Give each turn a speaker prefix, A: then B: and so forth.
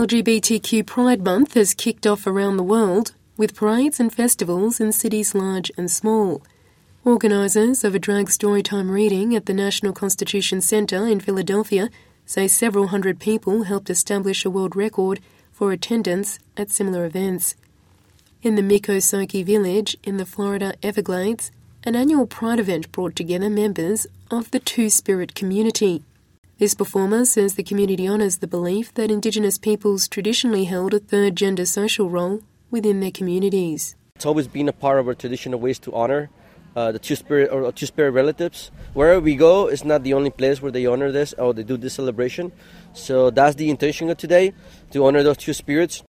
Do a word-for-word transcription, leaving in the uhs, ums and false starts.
A: L G B T Q Pride Month has kicked off around the world, with parades and festivals in cities large and small. Organisers of a drag storytime reading at the National Constitution Centre in Philadelphia say several hundred people helped establish a world record for attendance at similar events. In the Miccosukee village in the Florida Everglades, an annual Pride event brought together members of the Two-Spirit community. This performer says the community honours the belief that Indigenous peoples traditionally held a third gender social role within their communities.
B: It's always been a part of our traditional ways to honour uh, the Two-Spirit or Two-Spirit relatives. Wherever we go, it's not the only place where they honour this or they do this celebration. So that's the intention of today, to honour those two spirits.